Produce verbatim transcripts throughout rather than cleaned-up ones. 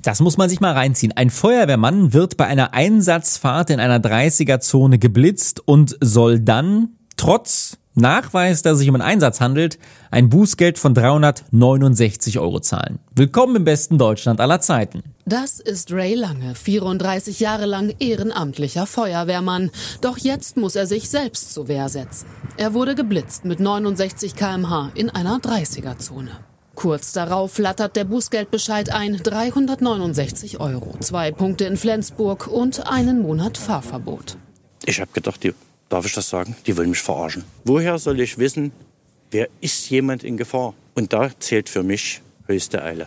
Das muss man sich mal reinziehen. Ein Feuerwehrmann wird bei einer Einsatzfahrt in einer dreißiger-Zone geblitzt und soll dann, trotz Nachweis, dass es sich um einen Einsatz handelt, ein Bußgeld von dreihundertneunundsechzig Euro zahlen. Willkommen im besten Deutschland aller Zeiten. Das ist Ray Lange, vierunddreißig Jahre lang ehrenamtlicher Feuerwehrmann. Doch jetzt muss er sich selbst zur Wehr setzen. Er wurde geblitzt mit neunundsechzig Kilometer pro Stunde in einer dreißiger-Zone. Kurz darauf flattert der Bußgeldbescheid ein, dreihundertneunundsechzig Euro, zwei Punkte in Flensburg und einen Monat Fahrverbot. Ich habe gedacht, die, darf ich das sagen, die wollen mich verarschen. Woher soll ich wissen, wer ist jemand in Gefahr? Und da zählt für mich höchste Eile.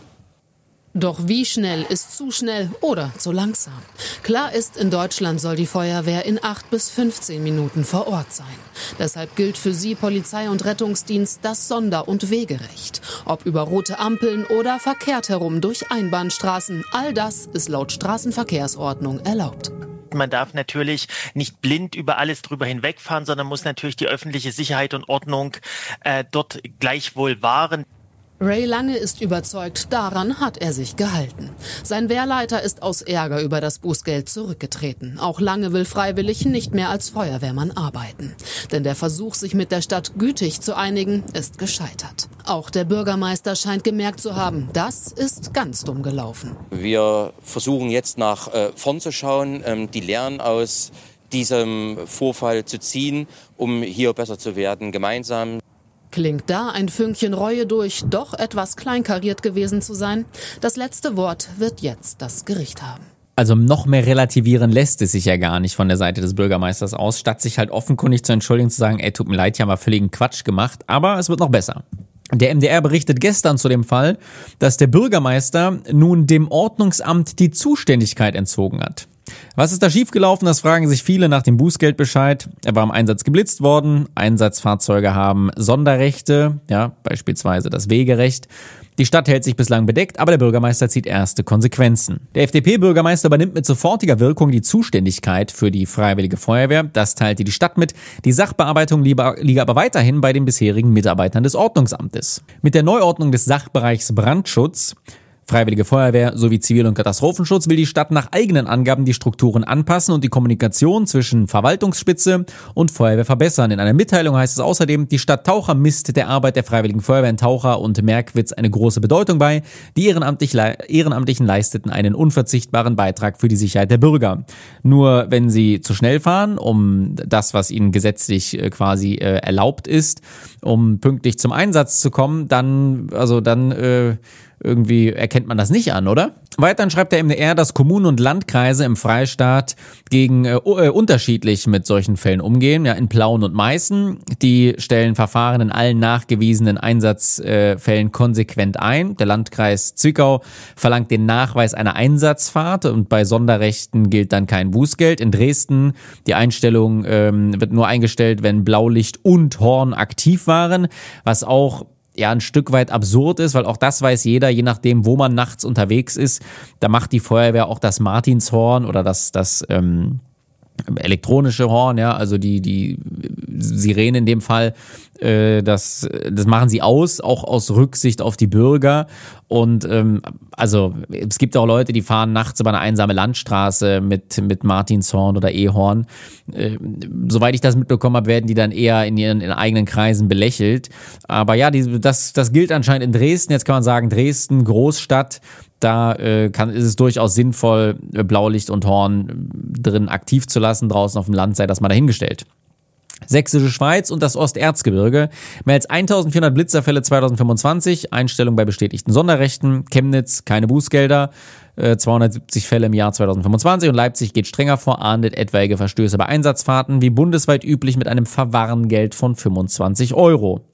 Doch wie schnell ist zu schnell oder zu langsam? Klar ist, in Deutschland soll die Feuerwehr in acht bis fünfzehn Minuten vor Ort sein. Deshalb gilt für sie Polizei und Rettungsdienst das Sonder- und Wegerecht. Ob über rote Ampeln oder verkehrt herum durch Einbahnstraßen, all das ist laut Straßenverkehrsordnung erlaubt. Man darf natürlich nicht blind über alles drüber hinwegfahren, sondern muss natürlich die öffentliche Sicherheit und Ordnung äh, dort gleichwohl wahren. Ray Lange ist überzeugt, daran hat er sich gehalten. Sein Wehrleiter ist aus Ärger über das Bußgeld zurückgetreten. Auch Lange will freiwillig nicht mehr als Feuerwehrmann arbeiten. Denn der Versuch, sich mit der Stadt gütig zu einigen, ist gescheitert. Auch der Bürgermeister scheint gemerkt zu haben, das ist ganz dumm gelaufen. Wir versuchen jetzt nach äh, vorn zu schauen, ähm, die Lehren aus diesem Vorfall zu ziehen, um hier besser zu werden, gemeinsam. Klingt da ein Fünkchen Reue durch, doch etwas kleinkariert gewesen zu sein? Das letzte Wort wird jetzt das Gericht haben. Also noch mehr relativieren lässt es sich ja gar nicht von der Seite des Bürgermeisters aus, statt sich halt offenkundig zu entschuldigen, zu sagen, ey, tut mir leid, hier haben wir völligen Quatsch gemacht, aber es wird noch besser. Der M D R berichtet gestern zu dem Fall, dass der Bürgermeister nun dem Ordnungsamt die Zuständigkeit entzogen hat. Was ist da schiefgelaufen? Das fragen sich viele nach dem Bußgeldbescheid. Er war im Einsatz geblitzt worden. Einsatzfahrzeuge haben Sonderrechte, ja, beispielsweise das Wegerecht. Die Stadt hält sich bislang bedeckt, aber der Bürgermeister zieht erste Konsequenzen. Der F D P-Bürgermeister übernimmt mit sofortiger Wirkung die Zuständigkeit für die Freiwillige Feuerwehr. Das teilte die Stadt mit. Die Sachbearbeitung liege aber weiterhin bei den bisherigen Mitarbeitern des Ordnungsamtes. Mit der Neuordnung des Sachbereichs Brandschutz, Freiwillige Feuerwehr sowie Zivil- und Katastrophenschutz will die Stadt nach eigenen Angaben die Strukturen anpassen und die Kommunikation zwischen Verwaltungsspitze und Feuerwehr verbessern. In einer Mitteilung heißt es außerdem, die Stadt Taucher misst der Arbeit der Freiwilligen Feuerwehr in Taucher und Merkwitz eine große Bedeutung bei. Die Ehrenamtlich, Ehrenamtlichen leisteten einen unverzichtbaren Beitrag für die Sicherheit der Bürger. Nur wenn sie zu schnell fahren, um das, was ihnen gesetzlich quasi äh, erlaubt ist, um pünktlich zum Einsatz zu kommen, dann, also dann, äh, irgendwie erkennt man das nicht an, oder? Weiterhin schreibt der M D R, dass Kommunen und Landkreise im Freistaat gegen äh, unterschiedlich mit solchen Fällen umgehen. Ja, in Plauen und Meißen, die stellen Verfahren in allen nachgewiesenen Einsatzfällen äh, konsequent ein. Der Landkreis Zwickau verlangt den Nachweis einer Einsatzfahrt und bei Sonderrechten gilt dann kein Bußgeld. In Dresden, die Einstellung ähm, wird nur eingestellt, wenn Blaulicht und Horn aktiv waren, was auch ja ein Stück weit absurd ist, weil auch das weiß jeder, je nachdem, wo man nachts unterwegs ist, da macht die Feuerwehr auch das Martinshorn oder das das ähm, elektronische Horn, ja, also die die Sirene in dem Fall, äh, das das machen sie aus, auch aus Rücksicht auf die Bürger. Und ähm, also es gibt auch Leute, die fahren nachts über eine einsame Landstraße mit mit Martinshorn oder E-Horn. Äh, soweit ich das mitbekommen habe, werden die dann eher in ihren in eigenen Kreisen belächelt. Aber ja, die, das das gilt anscheinend in Dresden. Jetzt kann man sagen, Dresden, Großstadt, da äh, kann, ist es durchaus sinnvoll, Blaulicht und Horn drin aktiv zu lassen. Draußen auf dem Land sei das mal dahingestellt. Sächsische Schweiz und das Osterzgebirge. Mehr als eintausendvierhundert Blitzerfälle zweitausendfünfundzwanzig, Einstellung bei bestätigten Sonderrechten. Chemnitz, keine Bußgelder, äh, zweihundertsiebzig Fälle im Jahr zweitausendfünfundzwanzig. Und Leipzig geht strenger vor, ahndet etwaige Verstöße bei Einsatzfahrten, wie bundesweit üblich mit einem Verwarngeld von fünfundzwanzig Euro.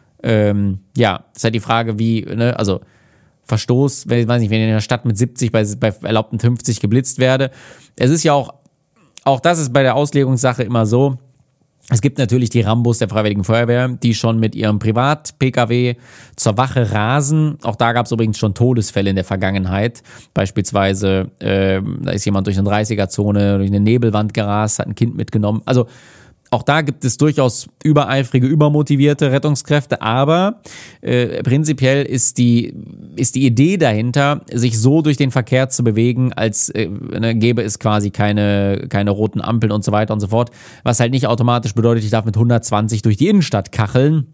Ähm, ja, ist halt die Frage, wie, ne, also Verstoß, wenn ich weiß nicht, wenn ich in der Stadt mit siebzig bei, bei erlaubten fünfzig geblitzt werde. Es ist ja auch, auch das ist bei der Auslegungssache immer so, es gibt natürlich die Rambos der Freiwilligen Feuerwehr, die schon mit ihrem Privat-P K W zur Wache rasen. Auch da gab es übrigens schon Todesfälle in der Vergangenheit. Beispielsweise, äh, da ist jemand durch eine dreißiger-Zone, durch eine Nebelwand gerast, hat ein Kind mitgenommen. Also Auch da gibt es durchaus übereifrige, übermotivierte Rettungskräfte, aber äh, prinzipiell ist die, ist die Idee dahinter, sich so durch den Verkehr zu bewegen, als äh, ne, gäbe es quasi keine, keine roten Ampeln und so weiter und so fort, was halt nicht automatisch bedeutet, ich darf mit hundertzwanzig durch die Innenstadt kacheln,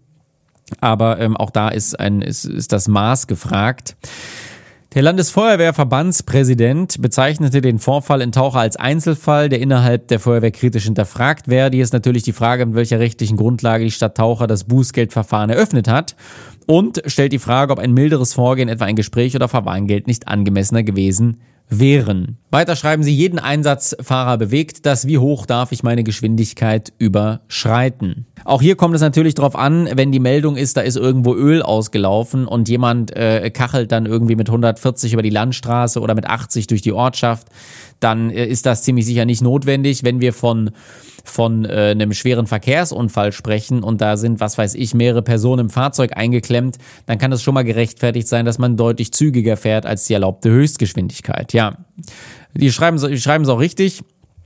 aber ähm, auch da ist, ein, ist, ist das Maß gefragt. Der Landesfeuerwehrverbandspräsident bezeichnete den Vorfall in Taucher als Einzelfall, der innerhalb der Feuerwehr kritisch hinterfragt werde. Hier ist natürlich die Frage, mit welcher rechtlichen Grundlage die Stadt Taucher das Bußgeldverfahren eröffnet hat und stellt die Frage, ob ein milderes Vorgehen, etwa ein Gespräch oder Verwarngeld, nicht angemessener gewesen wären. Weiter schreiben sie, jeden Einsatzfahrer bewegt das, wie hoch darf ich meine Geschwindigkeit überschreiten. Auch hier kommt es natürlich darauf an, wenn die Meldung ist, da ist irgendwo Öl ausgelaufen und jemand äh, kachelt dann irgendwie mit hundertvierzig über die Landstraße oder mit achtzig durch die Ortschaft, dann äh, ist das ziemlich sicher nicht notwendig. Wenn wir von von äh, einem schweren Verkehrsunfall sprechen und da sind, was weiß ich, mehrere Personen im Fahrzeug eingeklemmt, dann kann es schon mal gerechtfertigt sein, dass man deutlich zügiger fährt als die erlaubte Höchstgeschwindigkeit. Ja, die schreiben die schreiben es auch richtig.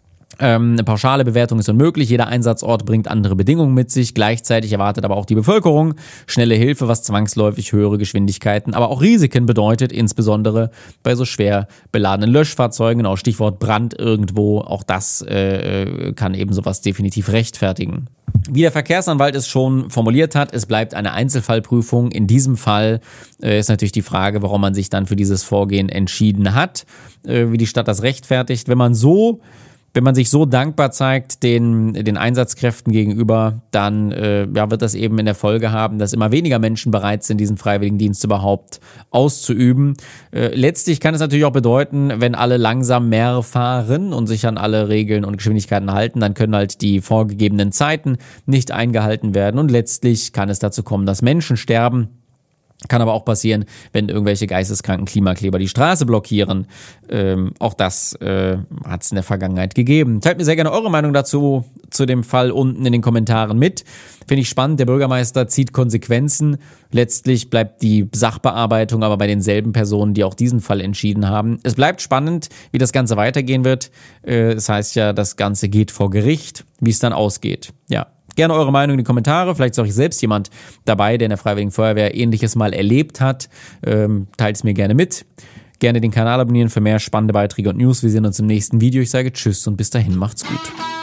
Ähm, eine pauschale Bewertung ist unmöglich. Jeder Einsatzort bringt andere Bedingungen mit sich. Gleichzeitig erwartet aber auch die Bevölkerung schnelle Hilfe, was zwangsläufig höhere Geschwindigkeiten, aber auch Risiken bedeutet, insbesondere bei so schwer beladenen Löschfahrzeugen. Auch Stichwort Brand irgendwo. Auch das äh, kann eben sowas definitiv rechtfertigen. Wie der Verkehrsanwalt es schon formuliert hat, es bleibt eine Einzelfallprüfung. In diesem Fall äh, ist natürlich die Frage, warum man sich dann für dieses Vorgehen entschieden hat, äh, wie die Stadt das rechtfertigt. Wenn man so Wenn man sich so dankbar zeigt den, den Einsatzkräften gegenüber, dann äh, ja, wird das eben in der Folge haben, dass immer weniger Menschen bereit sind, diesen Freiwilligendienst überhaupt auszuüben. Äh, letztlich kann es natürlich auch bedeuten, wenn alle langsam mehr fahren und sich an alle Regeln und Geschwindigkeiten halten, dann können halt die vorgegebenen Zeiten nicht eingehalten werden und letztlich kann es dazu kommen, dass Menschen sterben. Kann aber auch passieren, wenn irgendwelche geisteskranken Klimakleber die Straße blockieren. Ähm, auch das äh, hat es in der Vergangenheit gegeben. Teilt mir sehr gerne eure Meinung dazu, zu dem Fall unten in den Kommentaren mit. Finde ich spannend, der Bürgermeister zieht Konsequenzen. Letztlich bleibt die Sachbearbeitung aber bei denselben Personen, die auch diesen Fall entschieden haben. Es bleibt spannend, wie das Ganze weitergehen wird. Äh, das heißt ja, das Ganze geht vor Gericht, wie es dann ausgeht. Ja. Gerne eure Meinung in die Kommentare. Vielleicht ist auch selbst jemand dabei, der in der Freiwilligen Feuerwehr Ähnliches mal erlebt hat. Ähm, teilt es mir gerne mit. Gerne den Kanal abonnieren für mehr spannende Beiträge und News. Wir sehen uns im nächsten Video. Ich sage Tschüss und bis dahin, macht's gut.